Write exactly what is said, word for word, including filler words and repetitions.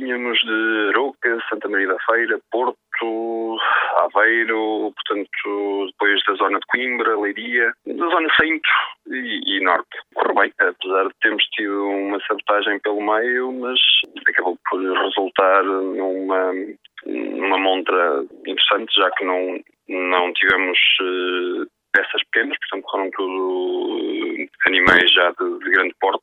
Vínhamos de Aroca, Santa Maria da Feira, Porto, Aveiro, portanto, depois da zona de Coimbra, Leiria, da zona centro e, e norte. Correu bem, apesar de termos tido uma sabotagem pelo meio, mas acabou por resultar numa, numa montra interessante, já que não, não tivemos uh, peças pequenas, portanto, foram tudo animais já de, de grande porte.